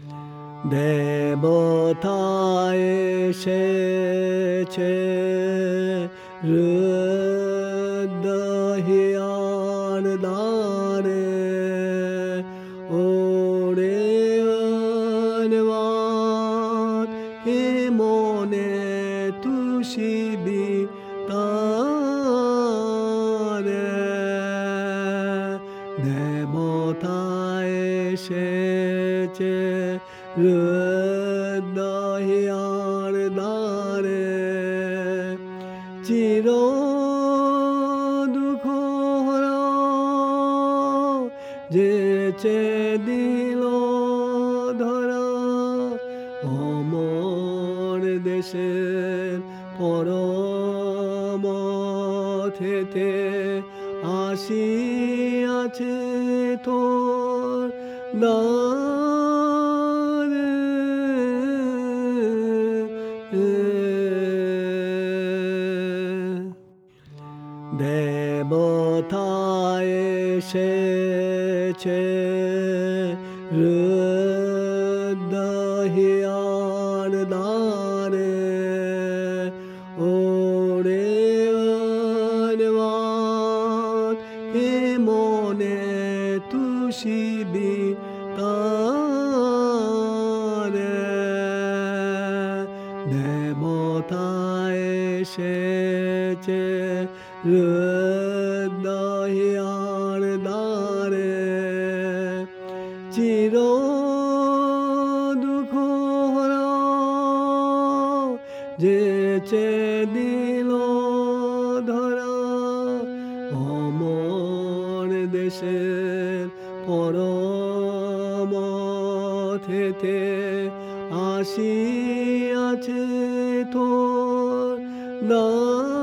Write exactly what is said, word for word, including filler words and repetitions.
দেবতা এসেছে রুদ্রহিয়ার দ্বারে, ওরে অনবান হে মনে তুষিবি তারে। দেবতা এসেছে রুদ্রহিয়ার দ্বারে, চির দুঃখ যেচে দিল ধরা, অমর দেশের পরমথেতে আসিয়াছে তোর দ্বারে। দেবতা এসেছে রুদ্রহিয়ার দ্বারে, ওরে অনবান হে মনে তুষিবি তারে। দেবতা এসেছে রুদ্রহিয়ার দ্বারে, চির দুঃখ যেচে দিল ধরা, অমর দেশের পরমথেতে আসিয়াছে তোর দ্বারে।